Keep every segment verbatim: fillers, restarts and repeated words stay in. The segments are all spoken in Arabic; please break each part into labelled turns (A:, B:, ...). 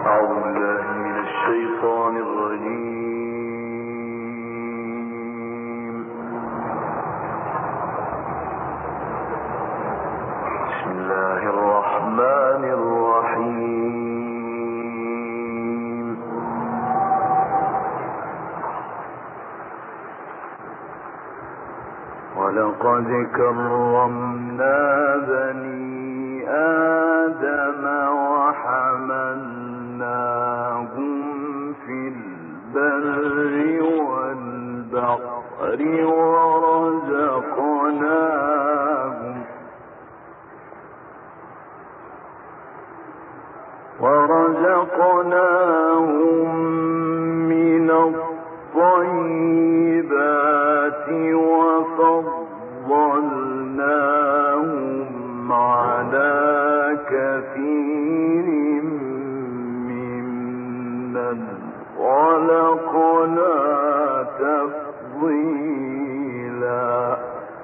A: ولقد كرمنا بني آدم وحملناهم في البر والبحر ورزقناهم ورزقناهم من الطيبات وفضلناهم على كثير ممن خلقنا تفضيلا.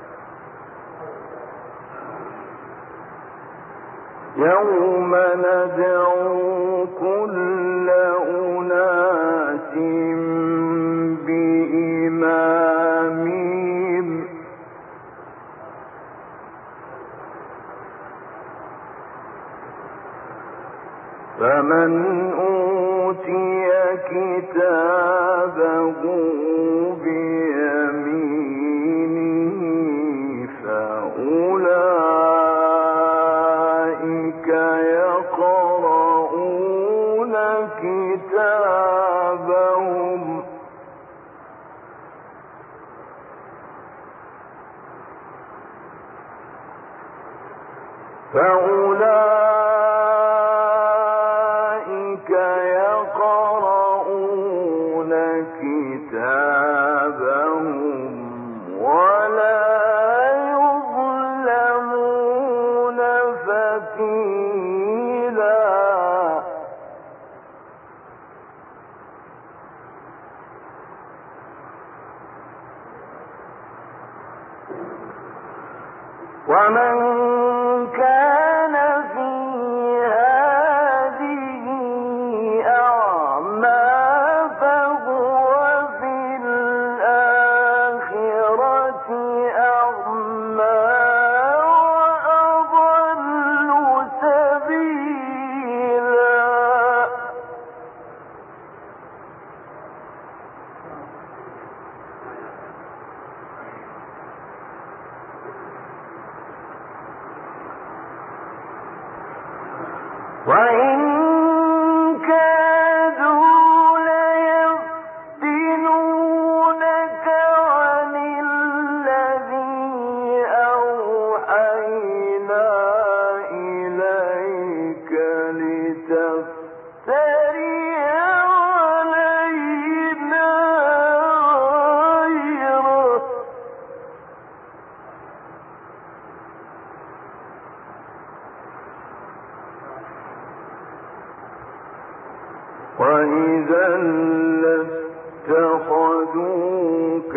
A: يوم ندعو كل أناس بإمامهم فمن أوتي كتابه بيمينه فأولئك يقرؤون كتابهم فأولئك يقرؤون كتابهم ولا يظلمون فتيلا. ومن كان في هذه أعمى فهو في الآخرة أعمى وأضل سبيلا. وإن كادوا ليفتنونك عن الذي أوحينا إليك لتفتري علينا غيره وإذا لاتخذوك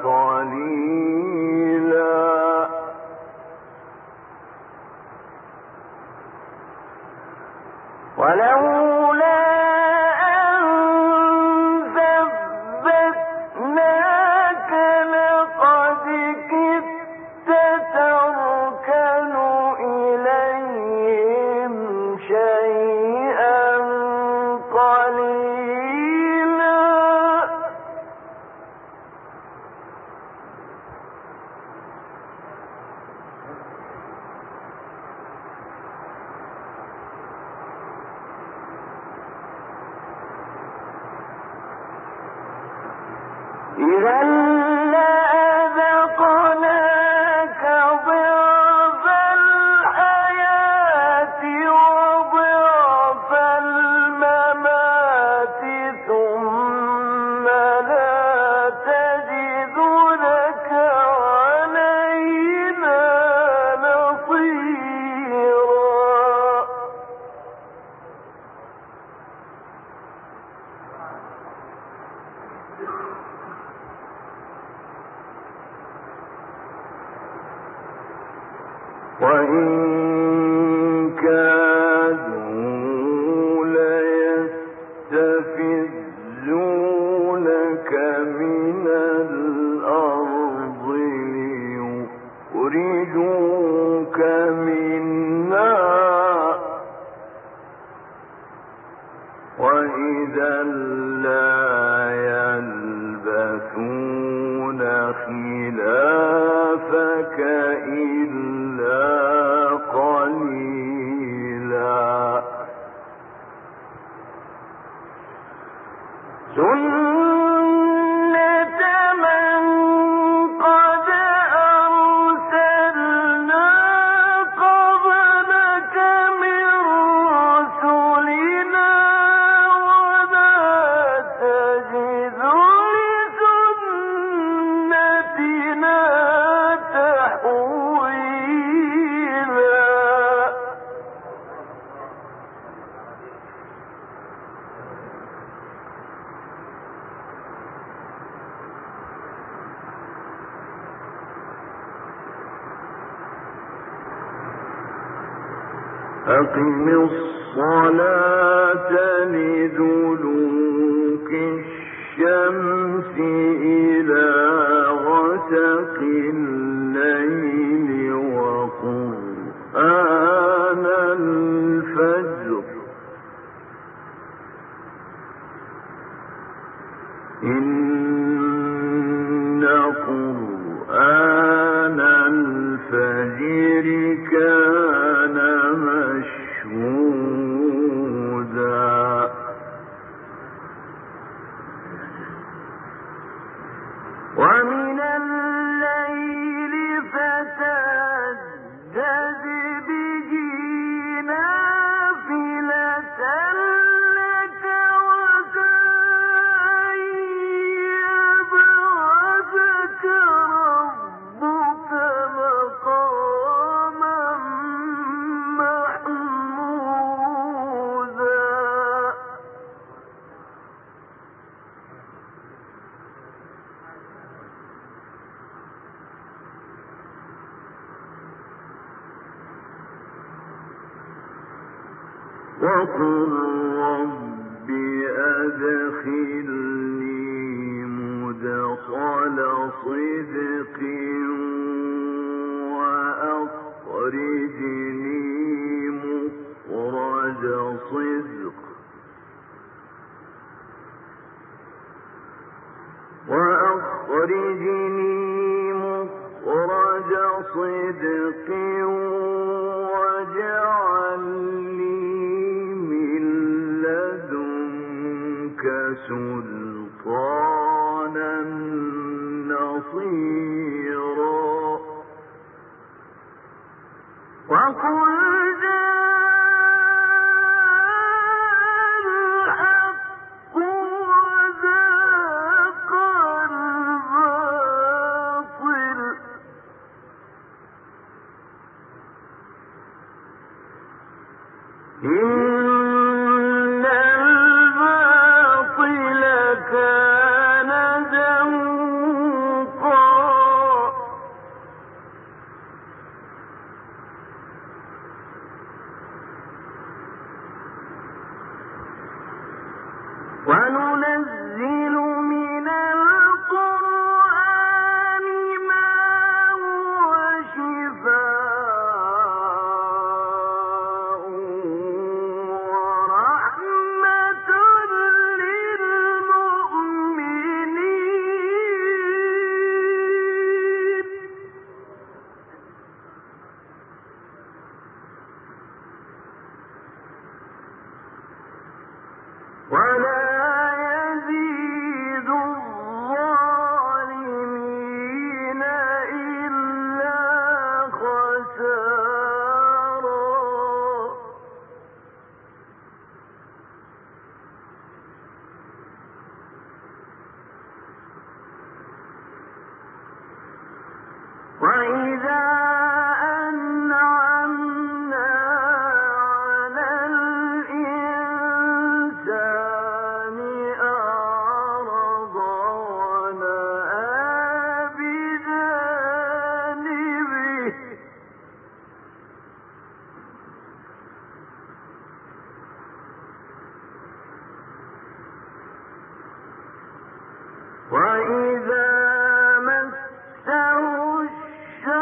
A: خليلا. ولولا أن ثبتناك لقد كدت تركن إليهم شيئا قليلا. إذا لأذقناك ضعف الحياة وضعف الممات ثم لا تجد لك علينا نصيرا. وإن كادوا ليفتنونك وإذا لا يلبثون خلافك إلا قليلا أقم الصلاة لدلوك الشمس إلى غسق الليل وقرآن الفجر إن قرآن الفجر كان مشهودا ومن الليل فتهجد به نافلة لك وعسى أن يبعثك ربك مقاما محمودا وقل رب أدخلني مدخل صدق وأخرجني مخرج صدق وأخرجني مخرج صدق واجعل سلطانا نصيرا وقل جاء الحق وزهق الباطل إن الباطل كان زهوقا وننزل من القرآن ما هو شفاء ورحمة للمؤمنين ولا يزيد الظالمين إلا خسارا وإذا أنعمنا على الإنسان أعرض ونأى بجانبه وإذا مسه الشر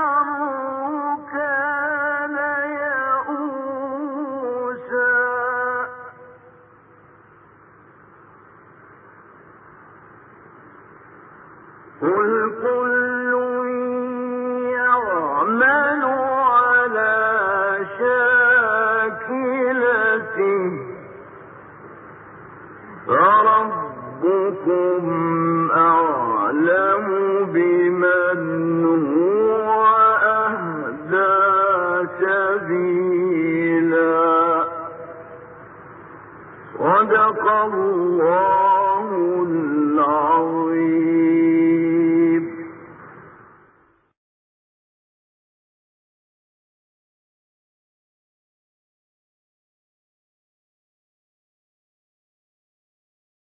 A: فربكم أعلم بمن هو أهدى سبيلا. صدق الله